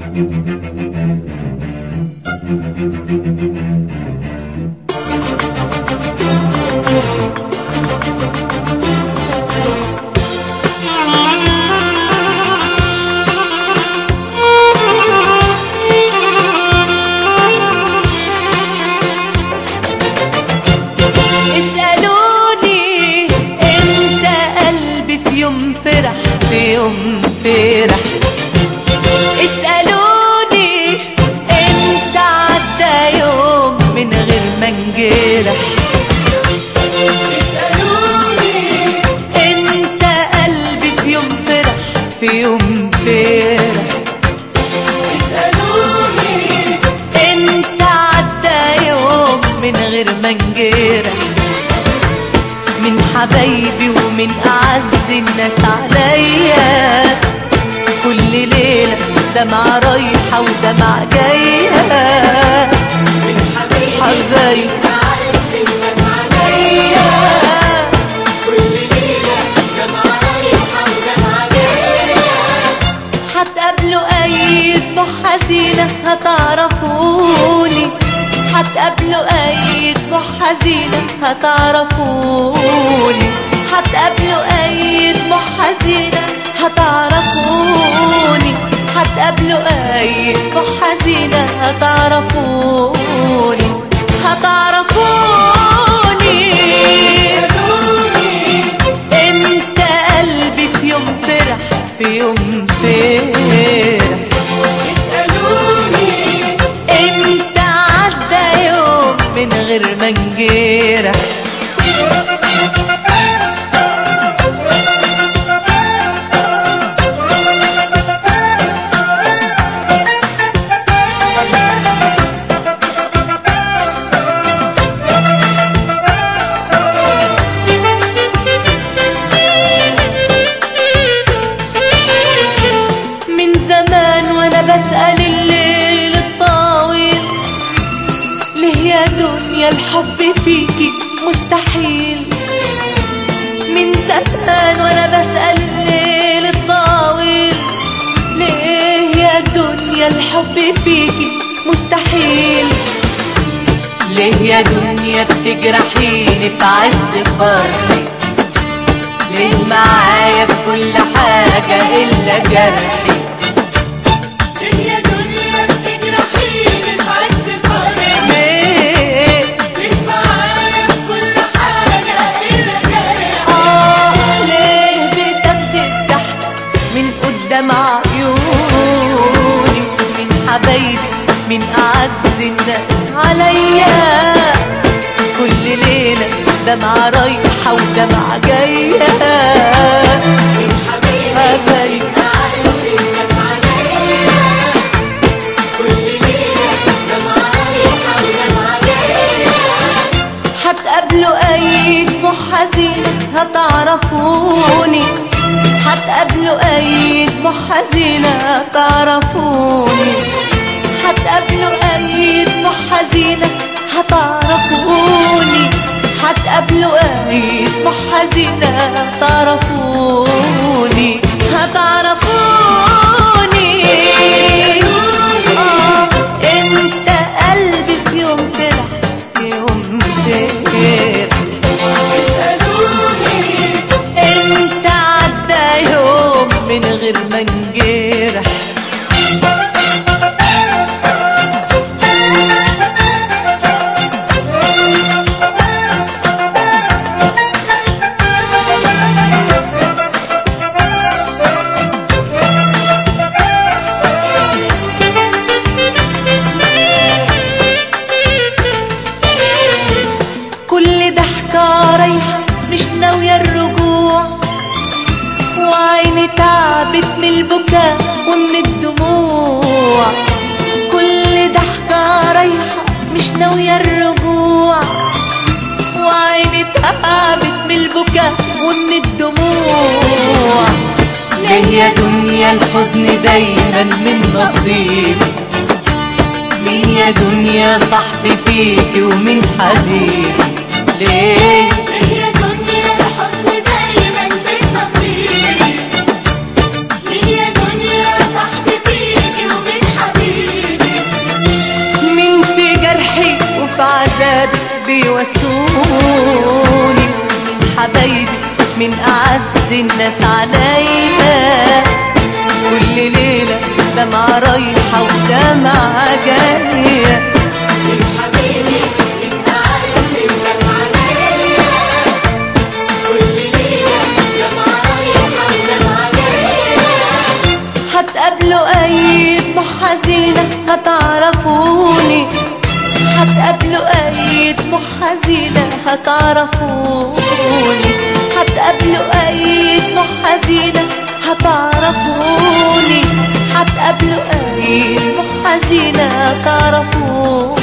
حبايبي ومن أعز الناس عليا، كل ليلة دمعة رايحة ودمعة جاية. من حبايبي ومن أعز الناس عليا، كل ليلة دمعة رايحة ودمعة جاية. هتقابلوا أي دموع حزينة هتعرفوني، هتقابلوا أي دموع حزينة هتعرفوني، هتقابلوا أي دموع حزينة هتعرفوني، هتقابلوا أي دموع حزينة هتعرفوني، هتعرفوني. انت قلبي في يوم فرح، في يوم فرح. من غير ما نجرح. من زمان وانا بسأل الليل الطويل، ليه يا دنيا الحب فيكي مستحيل؟ من زمان وانا بسأل الليل الطويل، ليه يا دنيا الحب فيكي مستحيل؟ ليه يا دنيا بتجرحيني في عز فرحي؟ ليه معايا في كل حاجة إلا جرحي؟ دمع عيوني من حبايبي، من أعز الناس عليا، كل ليلة دمعة رايحة ودمعة جاية. من حبايبي من أعز الناس عليا، كل ليلة دمعة رايحة ودمعة جاية. هتقابلوا أي دموع حزينة هتعرفوني، هتقابلوا أي دموع حزينة هتعرفوني، هتقابلوا أي دموع حزينة هتعرفوني، هتقابلوا أي دموع حزينة هتعرفوني، هتعرفوني. انت قلبي في يوم فرح، في يوم فرح. من غير ما نجرح. كل ضحكة رايحة مش ناوية الرجوع، وعيني تعبت من البكاء ومن الدموع. كل ضحكة رايحة مش ناوية الرجوع، وعيني تعبت من البكاء ومن الدموع. ليه يا دنيا الحزن دايما من نصيبي؟ مين يا دنيا صاحبي فيكي ومين حبيبي؟ ليه يا دنيا الحزن دايما من نصيبي؟ مين يا دنيا صاحبي فيكي ومين حبيبي؟ من أعز الناس عليا. كل ليلة دمعة رايحة ودمعة جاية. حبيبي انت عز الناس عليا، كل ليلة دمعة رايحة ودمعة جاية. هتقابلوا أي دموع حزينة هتعرفوني، هتقابلوا أي دموع حزينة هتعرفوني، هتقابلوا أي دموع حزينة هتعرفوني، هتقابلوا أي دموع حزينة هتعرفوني.